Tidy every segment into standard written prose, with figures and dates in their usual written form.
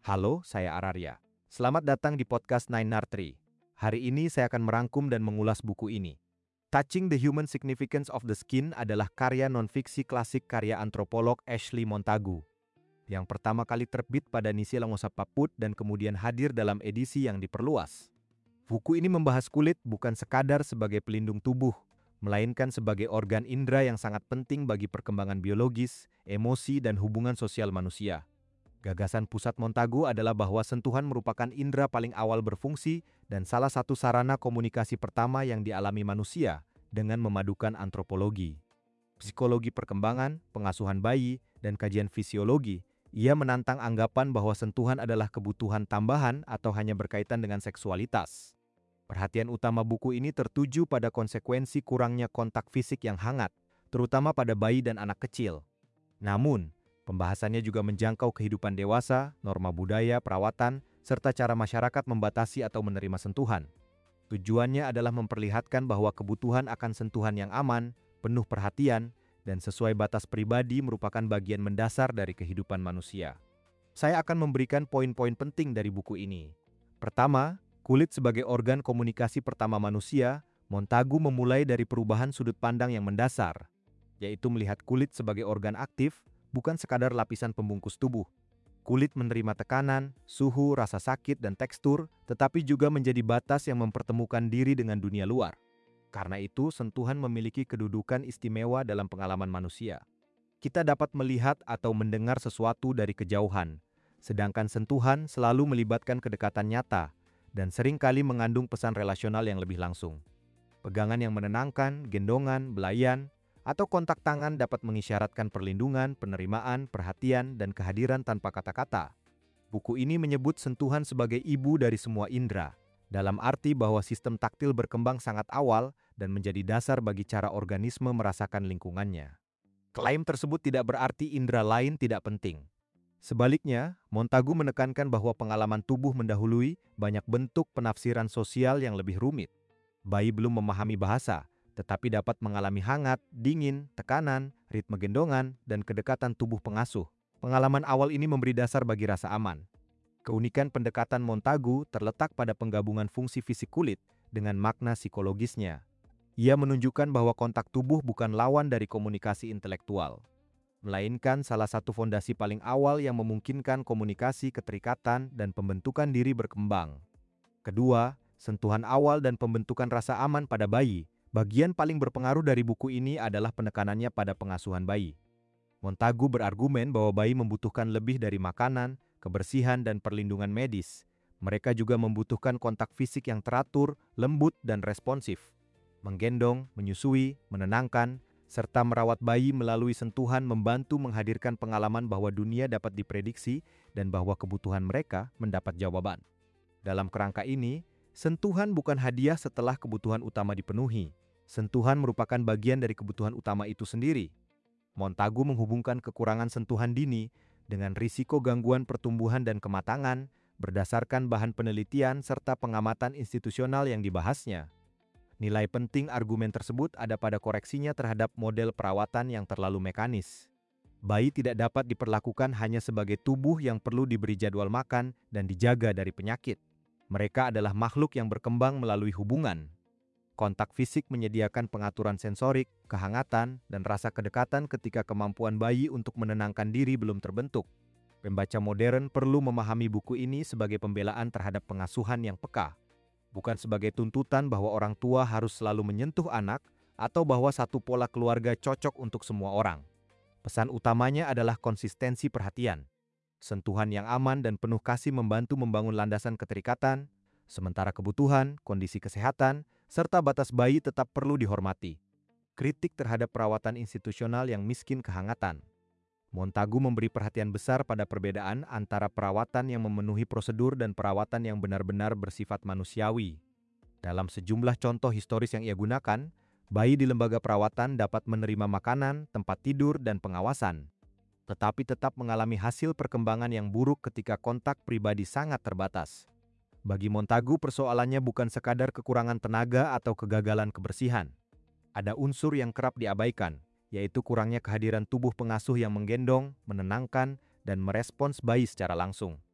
Halo, saya Araria. Selamat datang di podcast Nine Tree. Hari ini saya akan merangkum dan mengulas buku ini. Touching the Human Significance of the Skin adalah karya non-fiksi klasik karya antropolog Ashley Montagu, yang pertama kali terbit pada Nisi Langosa Paput dan kemudian hadir dalam edisi yang diperluas. Buku ini membahas kulit bukan sekadar sebagai pelindung tubuh, melainkan sebagai organ indera yang sangat penting bagi perkembangan biologis, emosi, dan hubungan sosial manusia. Gagasan pusat Montagu adalah bahwa sentuhan merupakan indera paling awal berfungsi dan salah satu sarana komunikasi pertama yang dialami manusia dengan memadukan antropologi, psikologi perkembangan, pengasuhan bayi, dan kajian fisiologi. Ia menantang anggapan bahwa sentuhan adalah kebutuhan tambahan atau hanya berkaitan dengan seksualitas. Perhatian utama buku ini tertuju pada konsekuensi kurangnya kontak fisik yang hangat, terutama pada bayi dan anak kecil. Namun, pembahasannya juga menjangkau kehidupan dewasa, norma budaya, perawatan, serta cara masyarakat membatasi atau menerima sentuhan. Tujuannya adalah memperlihatkan bahwa kebutuhan akan sentuhan yang aman, penuh perhatian, dan sesuai batas pribadi merupakan bagian mendasar dari kehidupan manusia. Saya akan memberikan poin-poin penting dari buku ini. Pertama, kulit sebagai organ komunikasi pertama manusia, Montagu memulai dari perubahan sudut pandang yang mendasar, yaitu melihat kulit sebagai organ aktif, bukan sekadar lapisan pembungkus tubuh. Kulit menerima tekanan, suhu, rasa sakit, dan tekstur, tetapi juga menjadi batas yang mempertemukan diri dengan dunia luar. Karena itu, sentuhan memiliki kedudukan istimewa dalam pengalaman manusia. Kita dapat melihat atau mendengar sesuatu dari kejauhan, sedangkan sentuhan selalu melibatkan kedekatan nyata dan seringkali mengandung pesan relasional yang lebih langsung. Pegangan yang menenangkan, gendongan, belayan, atau kontak tangan dapat mengisyaratkan perlindungan, penerimaan, perhatian, dan kehadiran tanpa kata-kata. Buku ini menyebut sentuhan sebagai ibu dari semua indera, dalam arti bahwa sistem taktil berkembang sangat awal dan menjadi dasar bagi cara organisme merasakan lingkungannya. Klaim tersebut tidak berarti indera lain tidak penting. Sebaliknya, Montagu menekankan bahwa pengalaman tubuh mendahului banyak bentuk penafsiran sosial yang lebih rumit. Bayi belum memahami bahasa, tetapi dapat mengalami hangat, dingin, tekanan, ritme gendongan, dan kedekatan tubuh pengasuh. Pengalaman awal ini memberi dasar bagi rasa aman. Keunikan pendekatan Montagu terletak pada penggabungan fungsi fisik kulit dengan makna psikologisnya. Ia menunjukkan bahwa kontak tubuh bukan lawan dari komunikasi intelektual, melainkan salah satu fondasi paling awal yang memungkinkan komunikasi, keterikatan, dan pembentukan diri berkembang. Kedua, sentuhan awal dan pembentukan rasa aman pada bayi. Bagian paling berpengaruh dari buku ini adalah penekanannya pada pengasuhan bayi. Montagu berargumen bahwa bayi membutuhkan lebih dari makanan, kebersihan, dan perlindungan medis. Mereka juga membutuhkan kontak fisik yang teratur, lembut, dan responsif. Menggendong, menyusui, menenangkan, serta merawat bayi melalui sentuhan membantu menghadirkan pengalaman bahwa dunia dapat diprediksi dan bahwa kebutuhan mereka mendapat jawaban. Dalam kerangka ini, sentuhan bukan hadiah setelah kebutuhan utama dipenuhi. Sentuhan merupakan bagian dari kebutuhan utama itu sendiri. Montagu menghubungkan kekurangan sentuhan dini dengan risiko gangguan pertumbuhan dan kematangan berdasarkan bahan penelitian serta pengamatan institusional yang dibahasnya. Nilai penting argumen tersebut ada pada koreksinya terhadap model perawatan yang terlalu mekanis. Bayi tidak dapat diperlakukan hanya sebagai tubuh yang perlu diberi jadwal makan dan dijaga dari penyakit. Mereka adalah makhluk yang berkembang melalui hubungan. Kontak fisik menyediakan pengaturan sensorik, kehangatan, dan rasa kedekatan ketika kemampuan bayi untuk menenangkan diri belum terbentuk. Pembaca modern perlu memahami buku ini sebagai pembelaan terhadap pengasuhan yang peka, bukan sebagai tuntutan bahwa orang tua harus selalu menyentuh anak atau bahwa satu pola keluarga cocok untuk semua orang. Pesan utamanya adalah konsistensi perhatian. Sentuhan yang aman dan penuh kasih membantu membangun landasan keterikatan, sementara kebutuhan, kondisi kesehatan, serta batas bayi tetap perlu dihormati. Kritik terhadap perawatan institusional yang miskin kehangatan. Montagu memberi perhatian besar pada perbedaan antara perawatan yang memenuhi prosedur dan perawatan yang benar-benar bersifat manusiawi. Dalam sejumlah contoh historis yang ia gunakan, bayi di lembaga perawatan dapat menerima makanan, tempat tidur, dan pengawasan, tetapi tetap mengalami hasil perkembangan yang buruk ketika kontak pribadi sangat terbatas. Bagi Montagu, persoalannya bukan sekadar kekurangan tenaga atau kegagalan kebersihan. Ada unsur yang kerap diabaikan, yaitu kurangnya kehadiran tubuh pengasuh yang menggendong, menenangkan, dan merespons bayi secara langsung.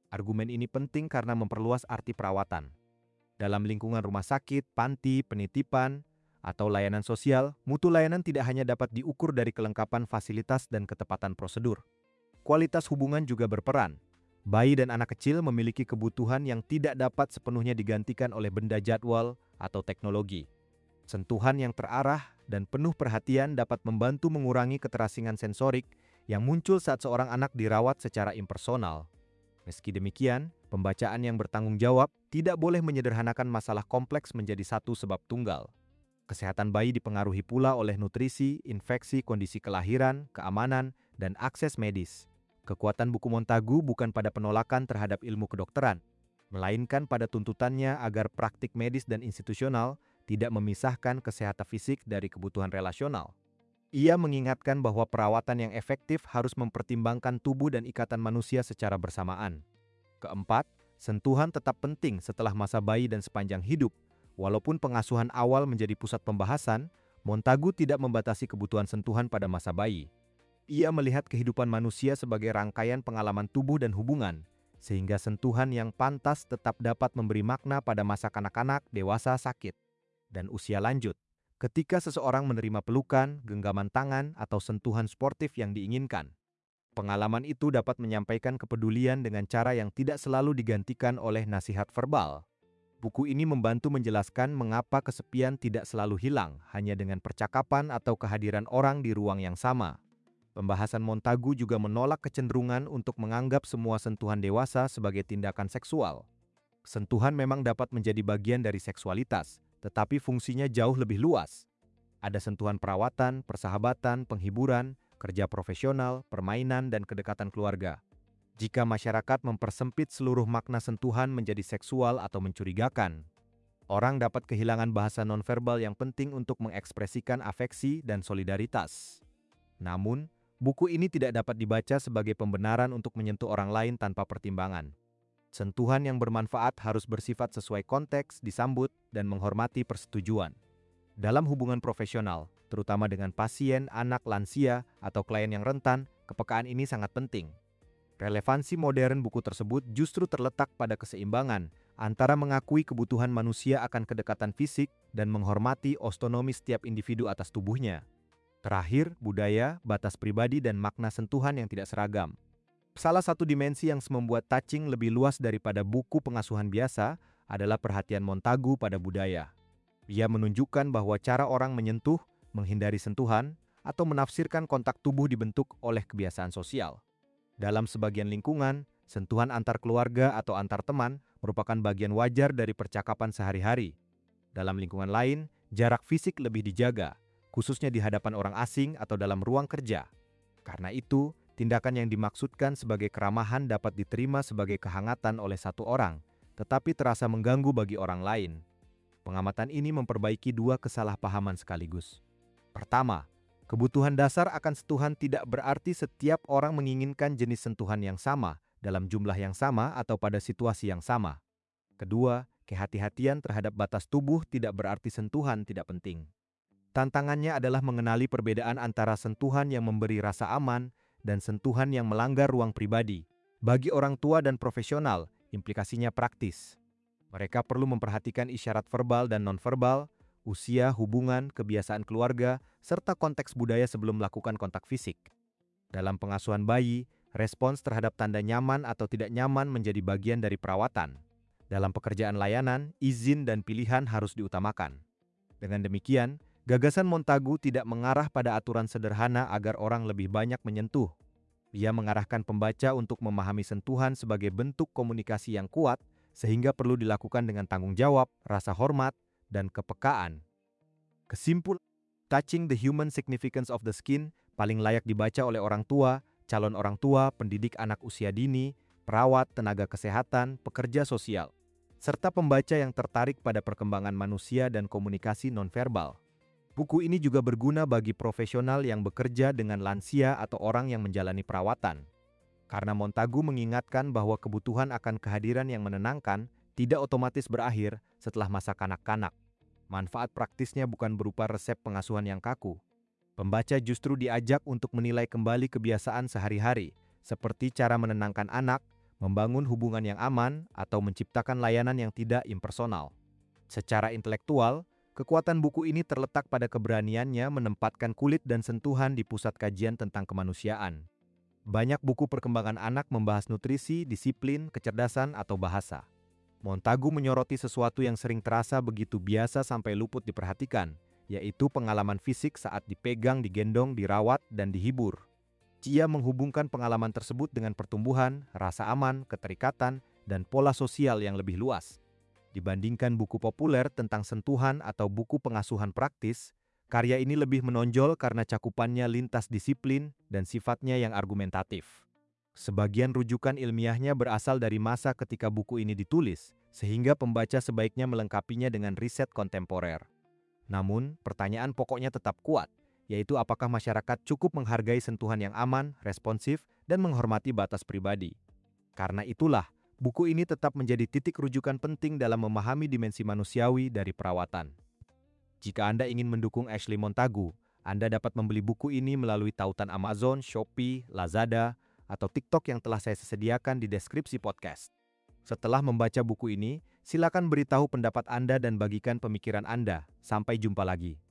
Argumen ini penting karena memperluas arti perawatan. Dalam lingkungan rumah sakit, panti, penitipan, atau layanan sosial, mutu layanan tidak hanya dapat diukur dari kelengkapan fasilitas dan ketepatan prosedur. Kualitas hubungan juga berperan. Bayi dan anak kecil memiliki kebutuhan yang tidak dapat sepenuhnya digantikan oleh benda jadwal atau teknologi. Sentuhan yang terarah dan penuh perhatian dapat membantu mengurangi keterasingan sensorik yang muncul saat seorang anak dirawat secara impersonal. Meski demikian, pembacaan yang bertanggung jawab tidak boleh menyederhanakan masalah kompleks menjadi satu sebab tunggal. Kesehatan bayi dipengaruhi pula oleh nutrisi, infeksi, kondisi kelahiran, keamanan, dan akses medis. Kekuatan buku Montagu bukan pada penolakan terhadap ilmu kedokteran, melainkan pada tuntutannya agar praktik medis dan institusional tidak memisahkan kesehatan fisik dari kebutuhan relasional. Ia mengingatkan bahwa perawatan yang efektif harus mempertimbangkan tubuh dan ikatan manusia secara bersamaan. Keempat, sentuhan tetap penting setelah masa bayi dan sepanjang hidup. Walaupun pengasuhan awal menjadi pusat pembahasan, Montagu tidak membatasi kebutuhan sentuhan pada masa bayi. Ia melihat kehidupan manusia sebagai rangkaian pengalaman tubuh dan hubungan, sehingga sentuhan yang pantas tetap dapat memberi makna pada masa kanak-kanak, dewasa, sakit, dan usia lanjut. Ketika seseorang menerima pelukan, genggaman tangan, atau sentuhan sportif yang diinginkan, pengalaman itu dapat menyampaikan kepedulian dengan cara yang tidak selalu digantikan oleh nasihat verbal. Buku ini membantu menjelaskan mengapa kesepian tidak selalu hilang hanya dengan percakapan atau kehadiran orang di ruang yang sama. Pembahasan Montagu juga menolak kecenderungan untuk menganggap semua sentuhan dewasa sebagai tindakan seksual. Sentuhan memang dapat menjadi bagian dari seksualitas, tetapi fungsinya jauh lebih luas. Ada sentuhan perawatan, persahabatan, penghiburan, kerja profesional, permainan, dan kedekatan keluarga. Jika masyarakat mempersempit seluruh makna sentuhan menjadi seksual atau mencurigakan, orang dapat kehilangan bahasa nonverbal yang penting untuk mengekspresikan afeksi dan solidaritas. Namun, buku ini tidak dapat dibaca sebagai pembenaran untuk menyentuh orang lain tanpa pertimbangan. Sentuhan yang bermanfaat harus bersifat sesuai konteks, disambut, dan menghormati persetujuan. Dalam hubungan profesional, terutama dengan pasien, anak, lansia, atau klien yang rentan, kepekaan ini sangat penting. Relevansi modern buku tersebut justru terletak pada keseimbangan antara mengakui kebutuhan manusia akan kedekatan fisik dan menghormati otonomi setiap individu atas tubuhnya. Terakhir, budaya, batas pribadi, dan makna sentuhan yang tidak seragam. Salah satu dimensi yang membuat Touching lebih luas daripada buku pengasuhan biasa adalah perhatian Montagu pada budaya. Ia menunjukkan bahwa cara orang menyentuh, menghindari sentuhan, atau menafsirkan kontak tubuh dibentuk oleh kebiasaan sosial. Dalam sebagian lingkungan, sentuhan antar keluarga atau antar teman merupakan bagian wajar dari percakapan sehari-hari. Dalam lingkungan lain, jarak fisik lebih dijaga, khususnya di hadapan orang asing atau dalam ruang kerja. Karena itu, tindakan yang dimaksudkan sebagai keramahan dapat diterima sebagai kehangatan oleh satu orang, tetapi terasa mengganggu bagi orang lain. Pengamatan ini memperbaiki dua kesalahpahaman sekaligus. Pertama, kebutuhan dasar akan sentuhan tidak berarti setiap orang menginginkan jenis sentuhan yang sama, dalam jumlah yang sama, atau pada situasi yang sama. Kedua, kehati-hatian terhadap batas tubuh tidak berarti sentuhan tidak penting. Tantangannya adalah mengenali perbedaan antara sentuhan yang memberi rasa aman dan sentuhan yang melanggar ruang pribadi. Bagi orang tua dan profesional, implikasinya praktis. Mereka perlu memperhatikan isyarat verbal dan nonverbal, usia, hubungan, kebiasaan keluarga, serta konteks budaya sebelum melakukan kontak fisik. Dalam pengasuhan bayi, respons terhadap tanda nyaman atau tidak nyaman menjadi bagian dari perawatan. Dalam pekerjaan layanan, izin dan pilihan harus diutamakan. Dengan demikian, gagasan Montagu tidak mengarah pada aturan sederhana agar orang lebih banyak menyentuh. Ia mengarahkan pembaca untuk memahami sentuhan sebagai bentuk komunikasi yang kuat, sehingga perlu dilakukan dengan tanggung jawab, rasa hormat, dan kepekaan. Kesimpulan, Touching the Human Significance of the Skin paling layak dibaca oleh orang tua, calon orang tua, pendidik anak usia dini, perawat, tenaga kesehatan, pekerja sosial, serta pembaca yang tertarik pada perkembangan manusia dan komunikasi nonverbal. Buku ini juga berguna bagi profesional yang bekerja dengan lansia atau orang yang menjalani perawatan. Karena Montagu mengingatkan bahwa kebutuhan akan kehadiran yang menenangkan tidak otomatis berakhir setelah masa kanak-kanak. Manfaat praktisnya bukan berupa resep pengasuhan yang kaku. Pembaca justru diajak untuk menilai kembali kebiasaan sehari-hari, seperti cara menenangkan anak, membangun hubungan yang aman, atau menciptakan layanan yang tidak impersonal. Secara intelektual, kekuatan buku ini terletak pada keberaniannya menempatkan kulit dan sentuhan di pusat kajian tentang kemanusiaan. Banyak buku perkembangan anak membahas nutrisi, disiplin, kecerdasan, atau bahasa. Montagu menyoroti sesuatu yang sering terasa begitu biasa sampai luput diperhatikan, yaitu pengalaman fisik saat dipegang, digendong, dirawat, dan dihibur. Ia menghubungkan pengalaman tersebut dengan pertumbuhan, rasa aman, keterikatan, dan pola sosial yang lebih luas. Dibandingkan buku populer tentang sentuhan atau buku pengasuhan praktis, karya ini lebih menonjol karena cakupannya lintas disiplin dan sifatnya yang argumentatif. Sebagian rujukan ilmiahnya berasal dari masa ketika buku ini ditulis, sehingga pembaca sebaiknya melengkapinya dengan riset kontemporer. Namun, pertanyaan pokoknya tetap kuat, yaitu apakah masyarakat cukup menghargai sentuhan yang aman, responsif, dan menghormati batas pribadi. Karena itulah, buku ini tetap menjadi titik rujukan penting dalam memahami dimensi manusiawi dari perawatan. Jika Anda ingin mendukung Ashley Montagu, Anda dapat membeli buku ini melalui tautan Amazon, Shopee, Lazada, atau TikTok yang telah saya sediakan di deskripsi podcast. Setelah membaca buku ini, silakan beritahu pendapat Anda dan bagikan pemikiran Anda. Sampai jumpa lagi.